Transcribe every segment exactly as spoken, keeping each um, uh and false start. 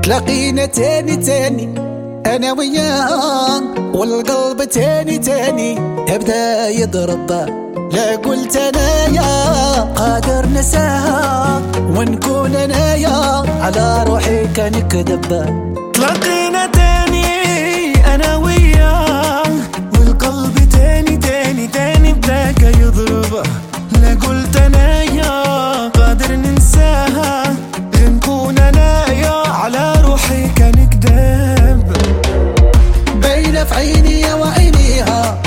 تلاقينا تاني تاني انا وياه، والقلب تاني تاني يبدا يضرب. لا قلت انا يا قادر نساها ونكون انا يا على روحي كنكذب. تلاقينا تاني انا وياه، والقلب تاني تاني تاني بداك يضرب. لا قلت انا يا قادر ننساها نكون انا يا على روحي كنكذب. باينه في عيني وعينيها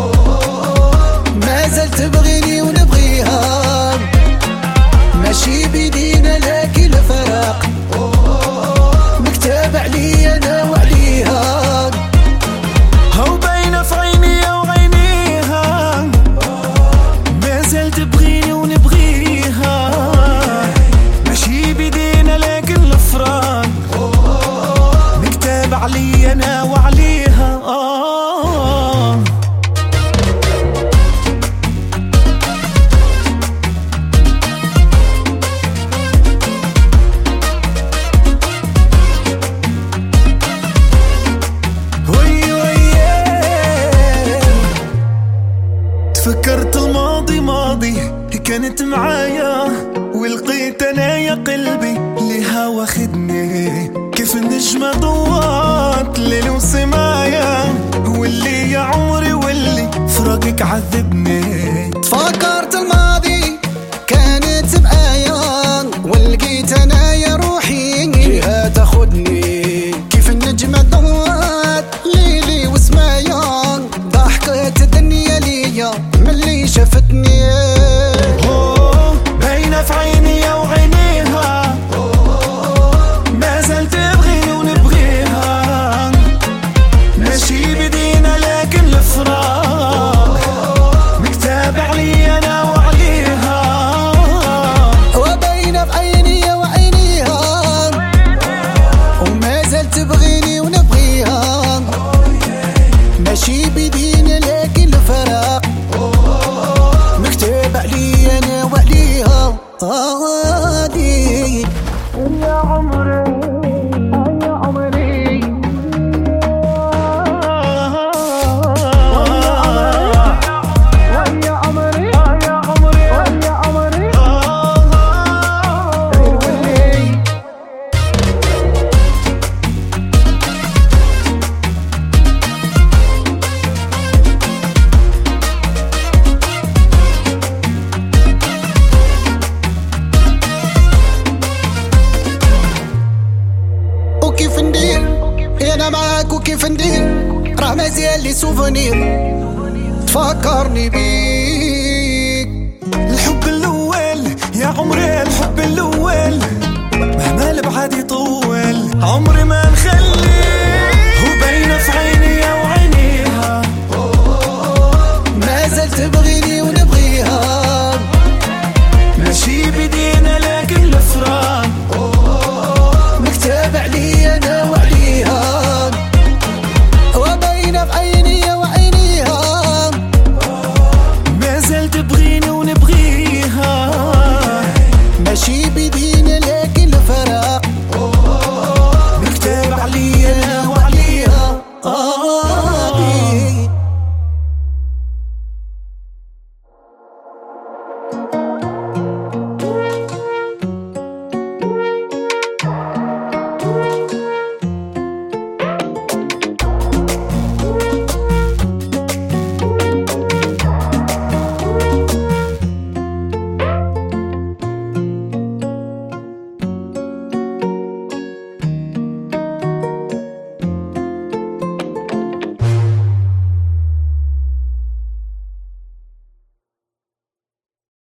ما زلت تبغيني ونبغيها، ماشي بيدينا لكن الفراق مكتاب علي انا وعليها. هو باينه في عيني وعينيها ما زلت تبغيني ونبغيها، ماشي بيدينا لكن الفراق مكتاب علي انا وعليها. آه فكرت الماضي ماضي كانت معايا، ولقيت انا يا قلبي لها واخدني. كيف النجمة ضوات ليل وسمايا، واللي يا عمري واللي فراقك عذبني. تفكرت الماضي كانت معايا، ولقيت انا يا روحي لها تاخدني. كيف النجمة ضوات ليلي وسمايا، ضحكت الدنيا ليا ملي شافتني. باينة في عيني وعينيها ما زلت تبغيني ونبغيها، ماشي بدينا لكن الفراق مكتاب علي انا وعليها. وباينة في عيني وعينيها وما زلت تبغيني ونبغيها، ماشي بدينا لكن الفراق مكتوب علي انا وعليها. هادي يا عمري يا عمري يا عمري يا عمري يا عمري وكيف ندير انا معاك وكيف ندير، راه مازال لي سوفونير تفكرني بيك. الحب